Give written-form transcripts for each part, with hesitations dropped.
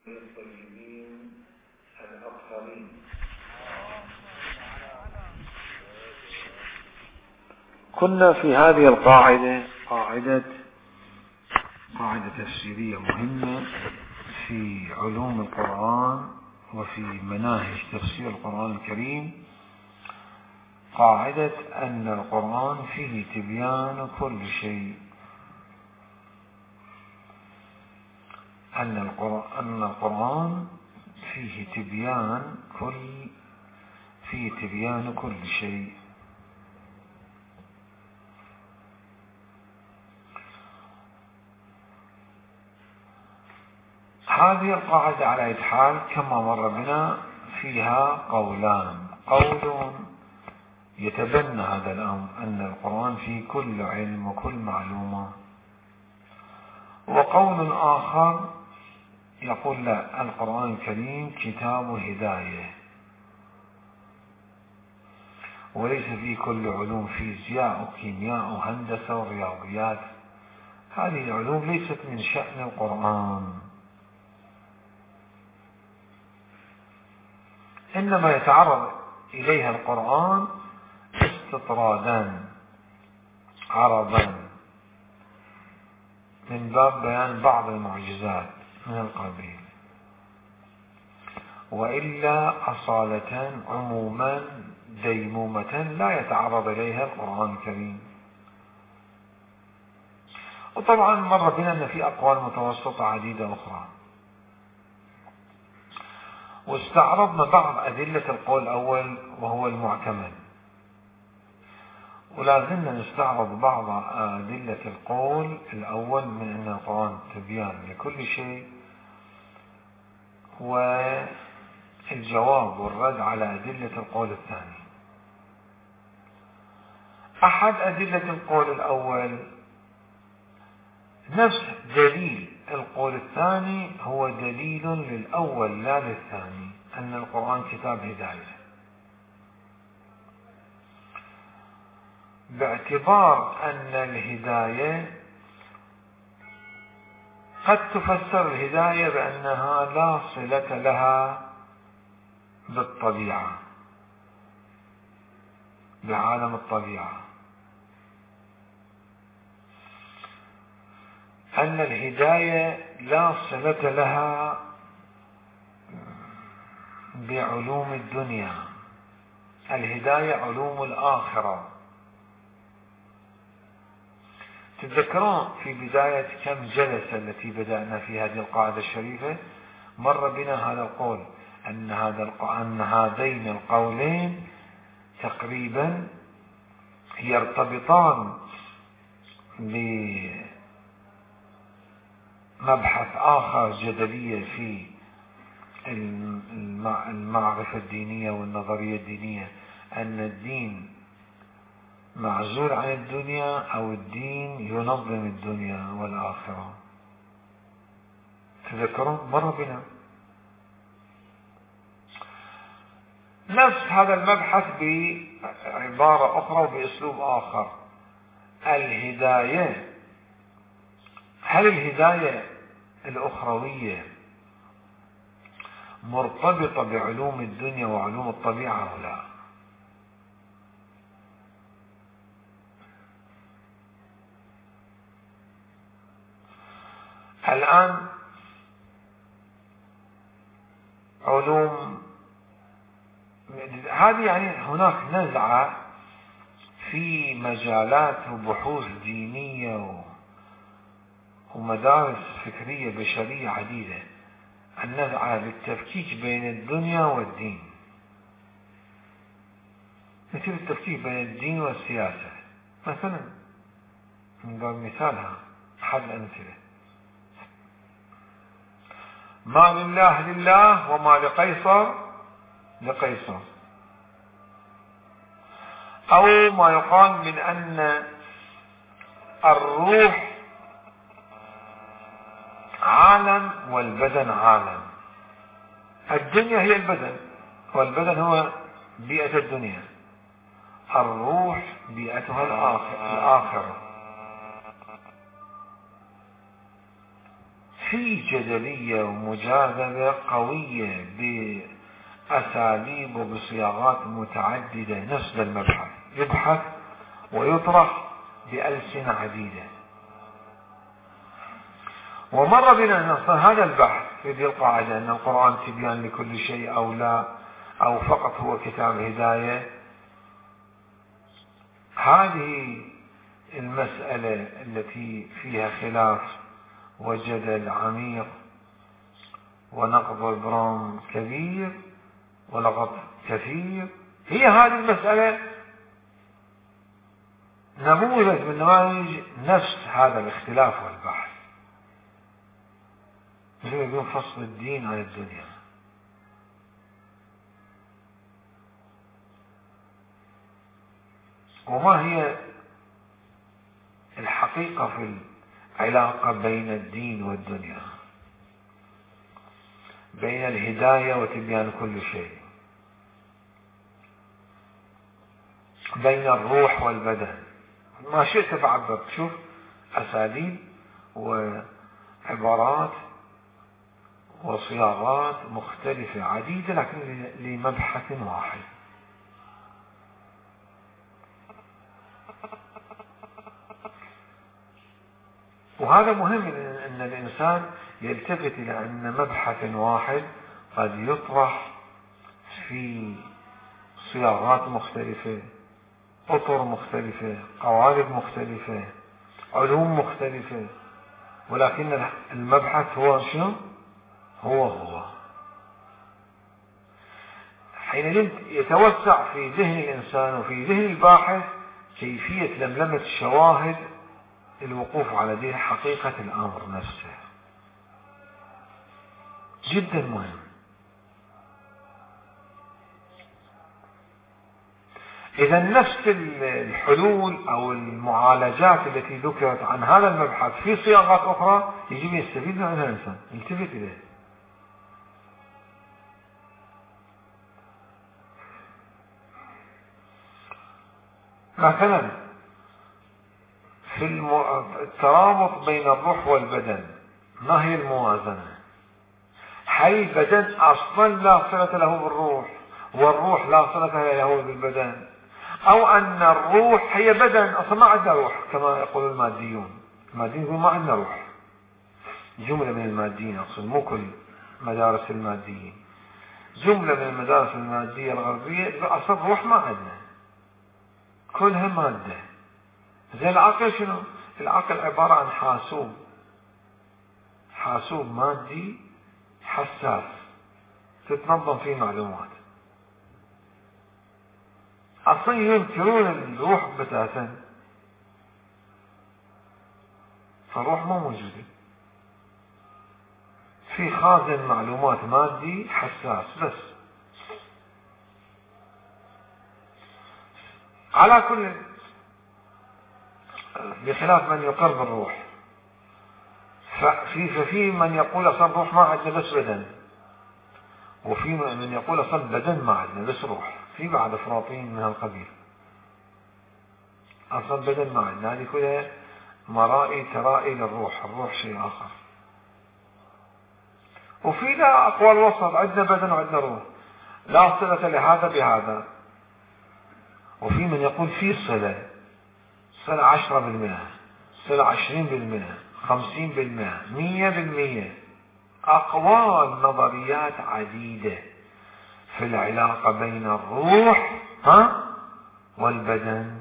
الطيبين الأطهرين. كنا في هذه القاعدة قاعدة تفسيرية مهمة في علوم القرآن وفي مناهج تفسير القرآن الكريم، قاعدة أن القرآن فيه تبيان كل شيء، أن القرآن فيه تبيان كل شيء. هذه القاعدة على أي حال كما مر بنا فيها قولان: قول يتبنى هذا الأمر أن القرآن فيه كل علم وكل معلومة، وقول آخر يقول لا، القرآن الكريم كتاب هداية وليس فيه كل علوم فيزياء وكيمياء وهندسة ورياضيات. هذه العلوم ليست من شأن القرآن، إنما يتعرض إليها القرآن استطرادا عرضا من باب بيان بعض المعجزات من القبيل، وإلا أصالة عموما ديمومة لا يتعرض إليها القرآن الكريم. وطبعا مر بنا أن في أقوال متوسطة عديدة أخرى، واستعرضنا بعض أدلة القول الأول وهو المعتمد، ولازلنا نستعرض بعض أدلة القول الأول من أن القرآن تبيان لكل شيء، والجواب والرد على أدلة القول الثاني. أحد أدلة القول الأول نفس دليل القول الثاني هو دليل للأول لا للثاني، أن القرآن كتاب هداية، باعتبار أن الهداية قد تفسر الهداية بأنها لا صلة لها بالطبيعة، بعالم الطبيعة، أن الهداية لا صلة لها بعلوم الدنيا، الهداية علوم الآخرة. تذكرون في بداية كم جلسة التي بدأنا في هذه القاعدة الشريفة مر بنا هذا القول، أن هذين القولين تقريبا يرتبطان بمبحث آخر جدلية في المعرفة الدينية والنظرية الدينية، أن الدين معزول عن الدنيا أو الدين ينظم الدنيا والآخرة. تذكرون مر بنا نفس هذا المبحث بعبارة أخرى وبأسلوب آخر. الهداية، هل الهداية الأخروية مرتبطة بعلوم الدنيا وعلوم الطبيعة أو لا؟ الآن علوم هذه يعني هناك نزعة في مجالات وبحوث دينية ومدارس فكرية بشرية عديدة، النزعة للتفكيك بين الدنيا والدين، مثل التفكيك بين الدين والسياسة مثلا، من باب مثالها أحد الأمثلة: ما لله لله وما لقيصر لقيصر، أو ما يقال من أن الروح عالم والبدن عالم، الدنيا هي البدن والبدن هو بيئة الدنيا، الروح بيئتها الآخرة. في جدلية ومجاذبة قوية بأساليب وبصياغات متعددة. نفس المبحث يبحث ويطرح بألسنة عديدة. ومر بنا أن هذا البحث في ذي القاعدة أن القرآن تبيان لكل شيء أو لا، أو فقط هو كتاب هداية. هذه المسألة التي فيها خلاف وجدل عميق ونقض البرام كبير ولغط كثير، هي هذه المسألة نموذج من نماذج نفس هذا الاختلاف والبحث، مثل ما يقولون فصل الدين عن الدنيا. وما هي الحقيقة في العلاقة بين الدين والدنيا، بين الهداية وتبيان كل شيء، بين الروح والبدن، ما شئت فعبر. شوف أساليب وعبارات وصياغات مختلفة عديدة لكن لمبحث واحد. وهذا مهم أن الإنسان يلتفت إلى أن مبحث واحد قد يطرح في صياغات مختلفة، أطر مختلفة، قوالب مختلفة، علوم مختلفة، ولكن المبحث هو شنو؟ هو حينئذ يتوسع في ذهن الإنسان وفي ذهن الباحث كيفية لملمة الشواهد الوقوف على ذهن حقيقة الأمر نفسه. جدا مهم. إذا نفس الحلول أو المعالجات التي ذكرت عن هذا المبحث في صياغات أخرى يجب يستفيد منها الإنسان، يلتفت إليه. مثلا في الترابط بين الروح والبدن، ما هي الموازنة؟ هل البدن أصلا لا صلة له بالروح والروح لا صلة له بالبدن، أو أن الروح هي بدن أصلا ما عندنا روح كما يقول الماديون؟ الماديين يقولون ما عندنا روح، جملة من الماديين أقصد، مو كل مدارس الماديين، جملة من المدارس المادية الغربية أصلا روح ما عندنا، كلها مادة. زي العقل شنو؟ العقل عبارة عن حاسوب مادي حساس تتنظم فيه معلومات. أصلا ينكرون الروح بتاتا، فالروح ما موجودة، في خازن معلومات مادي حساس بس. على كل، بخلاف من يقر بالروح، ففي من يقول أصلا الروح ما عندنا بس بدن، وفي من يقول أصلا بدن ما عندنا بس روح، في بعض أفراطين من هالقبيل أصلا بدن ما عندنا. هذه كلها مرائي ترائي للروح، الروح شيء آخر. وفي لا أقوال وسط، عندنا بدن وعندنا روح، لا صلة لهذا بهذا. وفي من يقول في صلة 10%، صلة 20%، 50%، 100%. أقوال نظريات عديدة في العلاقة بين الروح والبدن.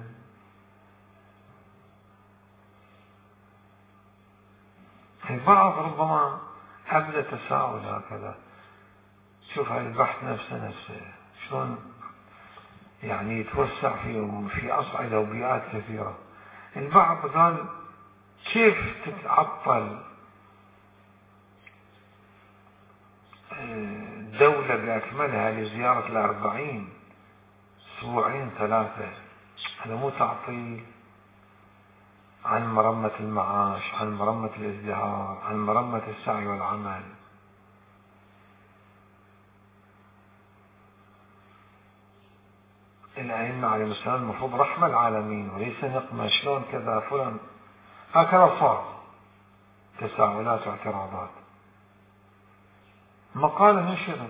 البعض ربما أبدأ تساؤل هكذا، شوف هاي البحث نفسه شلون يعني يتوسع في أصعدة وبيئات كثيرة. البعض قال كيف تتعطل دولة بأكملها لزيارة 40 أسبوعين 3؟ هذا مو تعطيل عن مرمة المعاش، عن مرمة الازدهار، عن مرمة السعي والعمل. الأئمة عليهم السلام المفروض رحمة العالمين وليس نقمة، شلون كذا فلان، هكذا صار. تساؤلات واعتراضات. مقالة نشرت،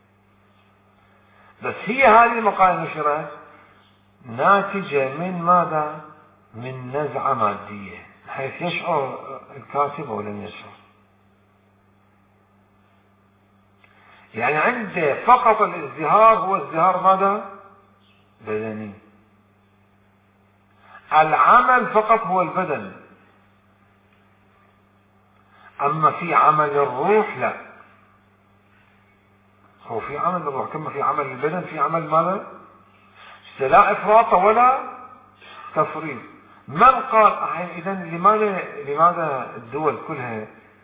بس هي هذه المقالة نشرت ناتجة من ماذا؟ من نزعة مادية، حيث يشعر الكاتب أو لم يشعر. يعني عنده فقط الازدهار هو ازدهار ماذا؟ بدني. العمل فقط هو البدن، أما في عمل الروح لا. هو في عمل الروح كما في عمل البدن، في عمل ماذا؟ لا إفراط ولا تفريط. من قال إذا لماذا الدول كلها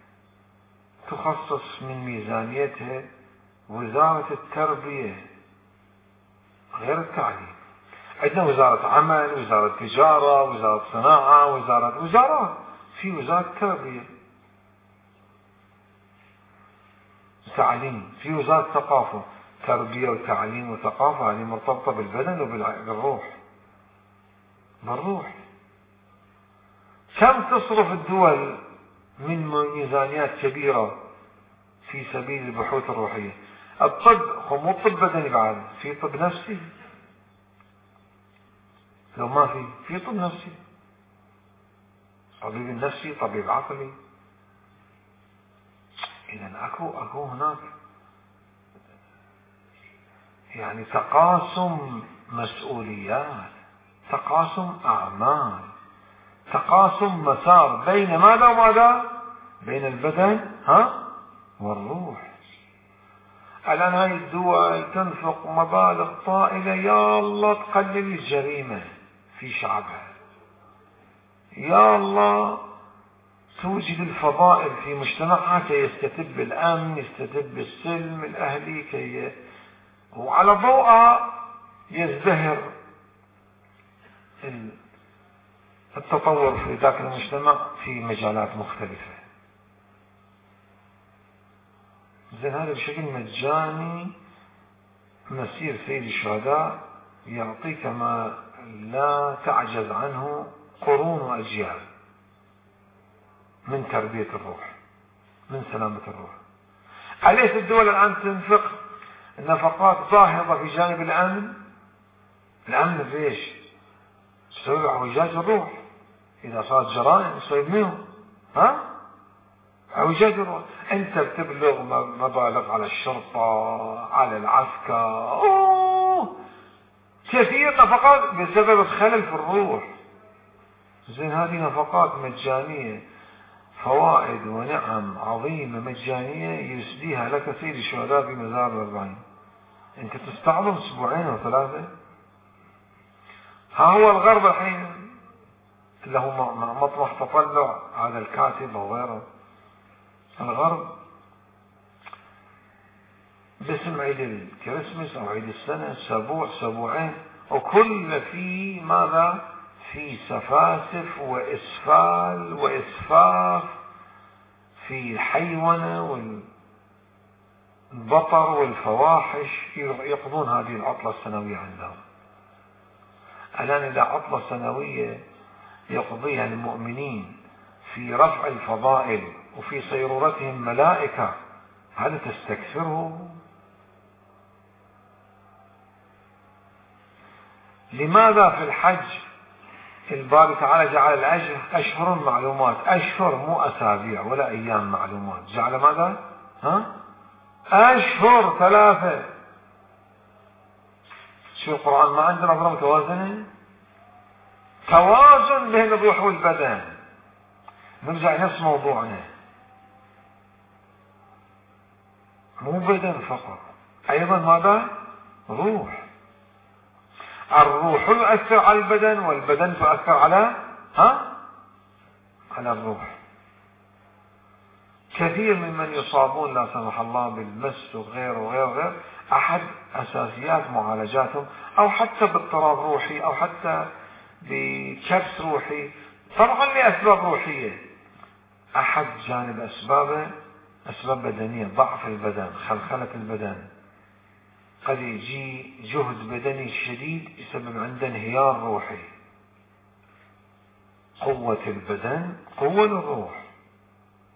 تخصص من ميزانيتها وزارة التربية غير التعليم؟ عندنا وزارة عمل، وزارة تجارة، وزارة صناعة، وزارات. في وزارة تربية تعليم، في وزارة ثقافة. تربية وتعليم وثقافة هذه مرتبطة بالبدن وبالروح. بالروح. كم تصرف الدول من ميزانيات كبيرة في سبيل البحوث الروحية؟ الطب، مو طب بدني بعد، في طب نفسي. لو ما في طب نفسي، طبيب نفسي، طبيب عقلي. إذا أكو هناك يعني تقاسم مسؤوليات، تقاسم أعمال، تقاسم مسار بين ماذا وماذا؟ بين البدن والروح. الآن هاي الدول تنفق مبالغ طائلة يا الله تقلل الجريمة في شعبها، يا الله توجد الفضائل في مجتمعها كي يستتب الأمن، يستتب السلم الأهلي، وعلى ضوءها يزدهر التطور في ذاك المجتمع في مجالات مختلفة. زين هذا بشكل مجاني مسير سيد الشهداء يعطيك ما لا تعجز عنه قرون وأجيال من تربية الروح، من سلامة الروح. أليس الدول الآن تنفق نفقات باهظة في جانب الأمن؟ الأمن في إيش؟ تسوي اعوجاج الروح. إذا صارت جرائم تسوي منهم اعوجاج الروح. أنت بتبلغ مبالغ على الشرطة، على العسكر، كثير نفقات بسبب الخلل في الروح. زين هذه نفقات مجانية، فوائد ونعم عظيمة مجانية يسديها لك سيد الشهداء في مزار الأربعين. أنت تستعظم أسبوعين أو ثلاثة. ها هو الغرب الحين له مطمح تطلع، هذا الكاتب أو غيره. الغرب باسم عيد الكريسماس أو عيد السنة أسبوعين، وكل في ماذا؟ في سفاسف وإسفال وإسفاف، في الحيونة والبطر والفواحش. يقضون هذه العطلة السنوية عندهم. الآن إذا عطلة سنوية يقضيها المؤمنين في رفع الفضائل وفي صيرورتهم ملائكة، هل تستكثره؟ لماذا في الحج الباري تعالى جعل الأجر أشهر معلومات؟ أشهر مو أسابيع ولا أيام معلومات. جعل ماذا؟ أشهر 3. شو القرآن ما عندنا أمر متوازنة؟ توازن بين الروح والبدن. نرجع نفس موضوعنا، مو بدن فقط، أيضا ماذا؟ روح. الروح يؤثر على البدن والبدن تؤثر على على الروح. كثير ممن يصابون لا سمح الله بالمس وغير أحد أساسيات معالجاتهم، أو حتى باضطراب روحي، أو حتى بكبس روحي، طبعا لأسباب روحية. أحد جانب أسبابه أسباب بدنية، ضعف البدن، خلخلة البدن. قد يجي جهد بدني شديد يسبب عنده انهيار روحي. قوة البدن قوة للروح.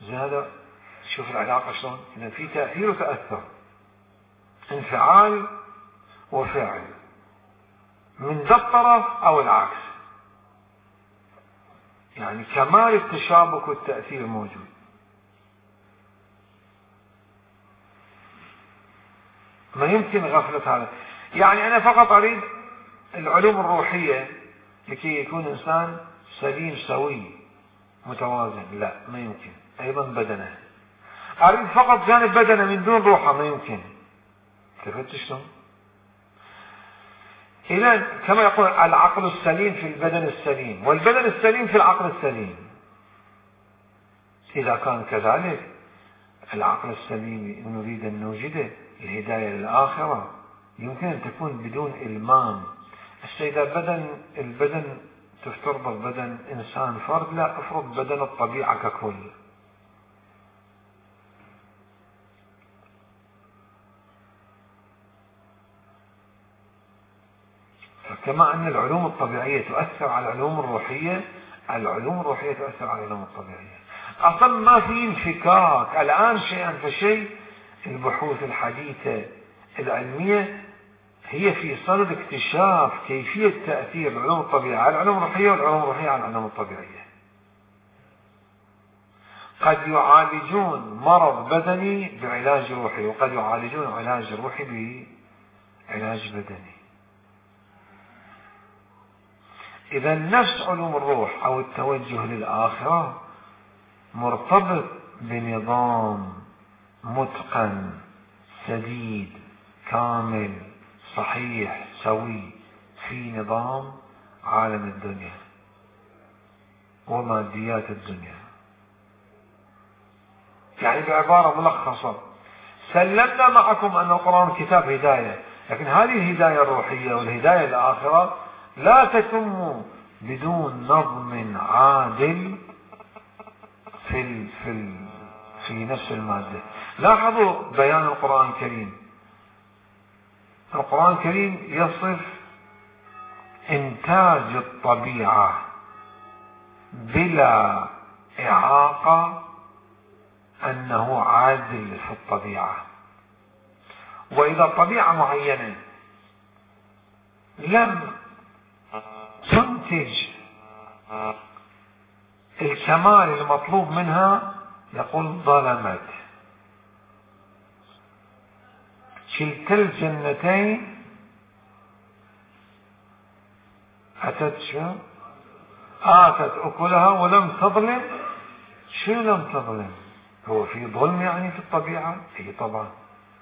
هذا شوف العلاقة شلون، إذا في تأثير وتأثر، انفعال وفعل من ذا الطرف أو العكس، يعني كمال التشابك والتأثير موجود. ما يمكن غفلة هذا. يعني أنا فقط أريد العلوم الروحية لكي يكون إنسان سليم سوي متوازن، لا ما يمكن. أيضا بدنه، أريد فقط جانب بدنه من دون روحه، ما يمكن. تفهمت شلون؟ إذا كما يقول العقل السليم في البدن السليم، والبدن السليم في العقل السليم. إذا كان كذلك العقل السليم نريد أن نوجده الهداية للآخرة يمكن أن تكون بدون إلمام. إذا البدن تفترض بدن إنسان فرد، لا افرض بدن الطبيعة ككل. كما أن العلوم الطبيعية تؤثر على العلوم الروحية، العلوم الروحية تؤثر على العلوم الطبيعية. أصلا ما في انفكاك الآن شيئا فشيء. البحوث الحديثة العلمية هي في صدد اكتشاف كيفية تأثير العلوم الطبيعية على العلوم الروحية والعلوم الروحية على العلوم الطبيعية. قد يعالجون مرض بدني بعلاج روحي، وقد يعالجون علاج روحي بعلاج بدني. إذا نفس علوم الروح أو التوجه للآخرة مرتبط بنظام متقن سديد كامل صحيح سوي في نظام عالم الدنيا وماديات الدنيا. يعني بعبارة ملخصة، سلمنا معكم أن القرآن كتاب هداية، لكن هذه الهداية الروحية والهداية الآخرة لا تتم بدون نظم عادل في نفس المادة. لاحظوا بيان القرآن الكريم. القرآن الكريم يصف إنتاج الطبيعة بلا إعاقة أنه عادل في الطبيعة. وإذا طبيعة معينة لم تنتج الكمال المطلوب منها يقول ظلمت. كلتا الجنتين آتت أكلها ولم تظلم. شو لم تظلم؟ هو في ظلم يعني في الطبيعة؟ اي طبعا.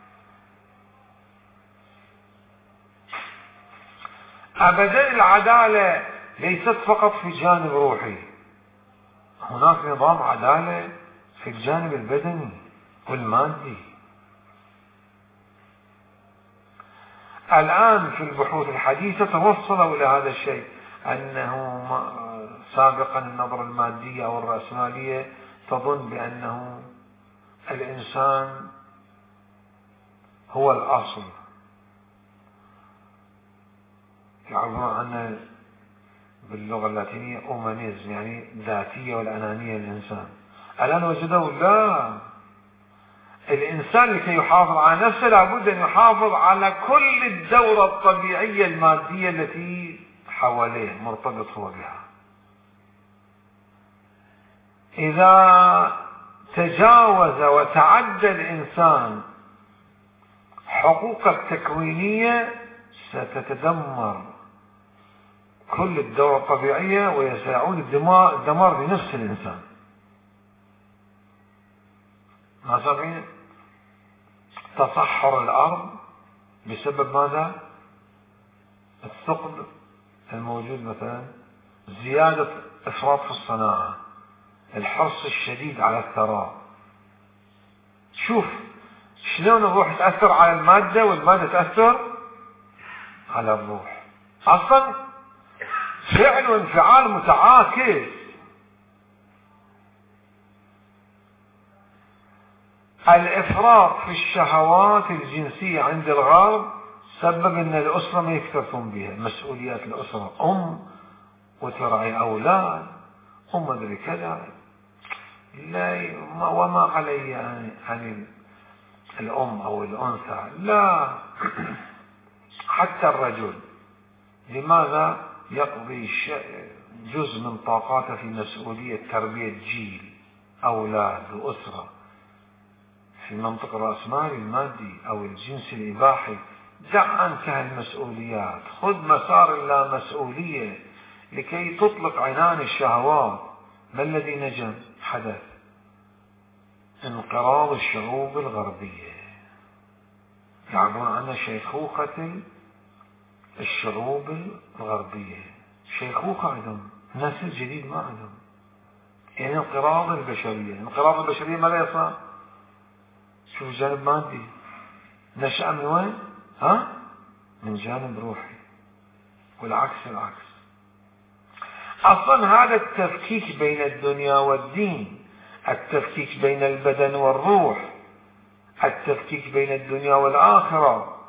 أبدا العدالة ليست فقط في جانب روحي، هناك نظام عدالة في الجانب البدني والمادي. الآن في البحوث الحديثة توصلوا إلى هذا الشيء، أنه سابقا النظرة المادية أو الرأسمالية تظن بأنه الإنسان هو الأصل، يعبرون عنه باللغة اللاتينية أومانيزم، يعني ذاتية والأنانية للإنسان. الآن وجدوا لا، الإنسان لكي يحافظ على نفسه لابد أن يحافظ على كل الدورة الطبيعية المادية التي حواليه مرتبط هو بها. إذا تجاوز وتعدى الإنسان حقوق التكوينية ستتدمر كل الدورة الطبيعية وسيعود الدمار لنفس الإنسان. ما سامعين؟ تصحر الأرض بسبب ماذا؟ الثقب الموجود مثلا، زيادة إفراط في الصناعة، الحرص الشديد على الثراء. شوف شلون الروح تأثر على المادة والمادة تأثر على الروح. أصلا فعل وانفعال متعاكس. الإفراط في الشهوات الجنسية عند الغرب سبب أن الأسرة ما يكتفون بها، مسؤوليات الأسرة وترعي أولاد وما أدري كذا. لا وما علي عن الأم أو الأنثى، لا حتى الرجل لماذا يقضي جزء من طاقاته في مسؤولية تربية جيل، أولاد وأسرة في منطق الرأسمالي المادي أو الجنس الإباحي؟ دع عنك المسؤوليات، خذ مسار اللامسؤولية لكي تطلق عنان الشهوات. ما الذي نجم حدث؟ انقراض الشعوب الغربية، يعبرون عنها شيخوخة الشعوب الغربية، شيخوخة عندهم، نسل جديد ما عندهم، يعني انقراض البشرية. انقراض البشرية ماذا يصنع؟ شوف جانب مادي، نشأ من وين؟ من جانب روحي، والعكس العكس. أصلا هذا التفكيك بين الدنيا والدين، التفكيك بين البدن والروح، التفكيك بين الدنيا والآخرة،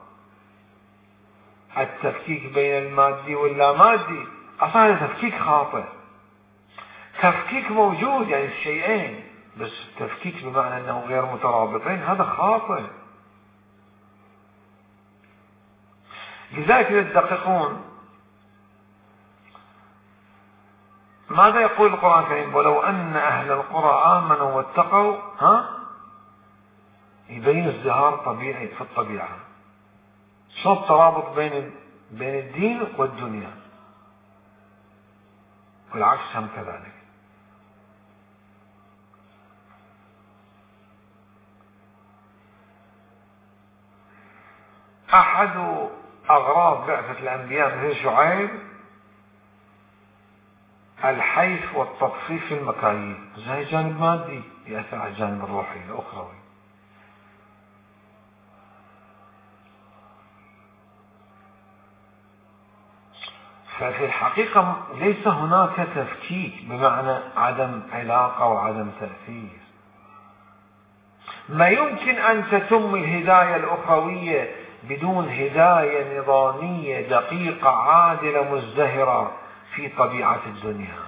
التفكيك بين المادي واللامادي، أصلا هذا تفكيك خاطئ. تفكيك موجود يعني الشيئين، بس التفكيك بمعنى أنه غير مترابطين هذا خاطئ. لذلك يدققون. ماذا يقول القرآن الكريم؟ ولو أن أهل القرى آمنوا واتقوا يبين ازدهار طبيعي في الطبيعة. شو الترابط بين الدين والدنيا، والعكس هم كذلك. أحد أغراض بعثة الأنبياء مثل شعيب الحيف والتطفيف في المكاييل، زي جانب مادي يأثر على الجانب الروحي الأخروي. ففي الحقيقة ليس هناك تفكيك بمعنى عدم علاقة وعدم تأثير. ما يمكن أن تتم الهداية الأخروية بدون هداية نظامية دقيقة عادلة مزدهرة في طبيعة الدنيا.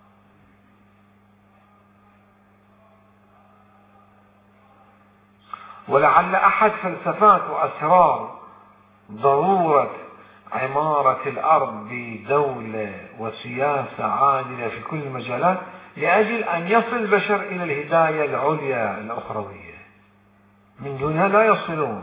ولعل أحد فلسفات وأسرار ضرورة عمارة الأرض بدولة وسياسة عادلة في كل المجالات لأجل أن يصل البشر إلى الهداية العليا الأخروية، من دونها لا يصلون.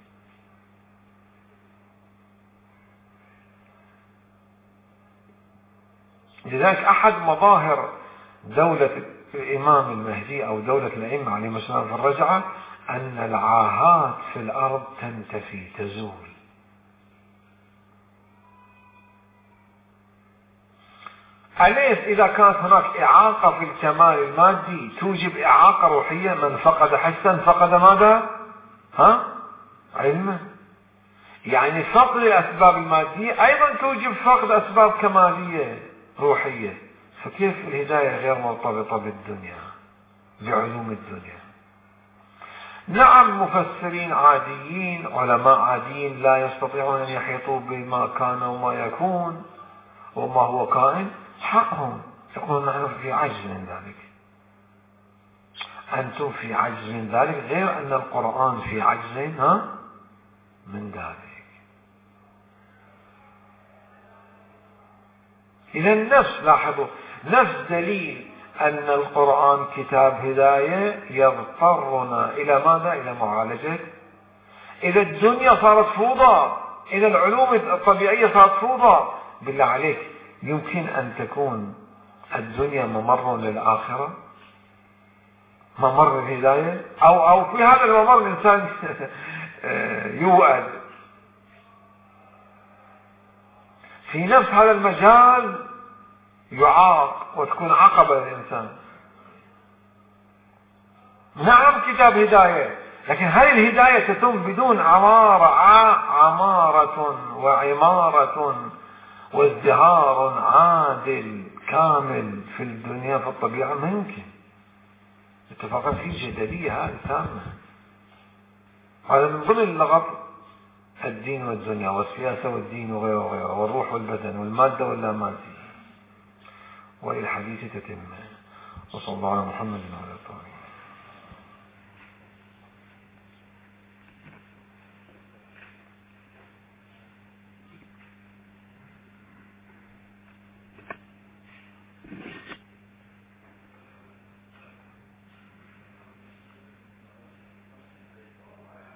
لذلك أحد مظاهر دولة الإمام المهدي أو دولة الأئمة عليهم السلام في الرجعة أن العاهات في الأرض تنتفي تزول. أليس إذا كانت هناك إعاقة في الكمال المادي توجب إعاقة روحية؟ من فقد حسا فقد ماذا؟ علما. يعني فقد الأسباب المادية أيضا توجب فقد أسباب كمالية روحية. فكيف الهداية غير مرتبطة بالدنيا، بعلوم الدنيا؟ نعم مفسرين عاديين، علماء عاديين لا يستطيعون أن يحيطوا بما كان وما يكون وما هو كائن، حقهم يقولون نحن في عجز من ذلك، أنتم في عجز من ذلك، غير أن القرآن في عجز من ذلك. إذا النفس، لاحظوا، نفس دليل أن القرآن كتاب هداية يضطرنا إلى ماذا؟ إلى معالجة. إذا الدنيا صارت فوضى، إذا العلوم الطبيعية صارت فوضى، بالله عليك يمكن أن تكون الدنيا ممر للآخرة، ممر الهداية؟ أو في هذا الممر الإنسان يوأد في نفس هذا المجال، يعاق وتكون عقبة للإنسان. نعم كتاب هداية، لكن هل الهداية تتم بدون عمارة وعمارة وازدهار عادل كامل في الدنيا في الطبيعة؟ ما يمكن. اتفاقا في جدلية هذه تامة. هذا من ضمن اللغط الدين والدنيا والسياسة والدين وغيره وغيره، والروح والبدن والمادة واللامادة. وللحديث تتمة. وصلى الله على محمد وعلى آله.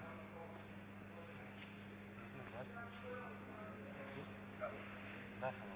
داخل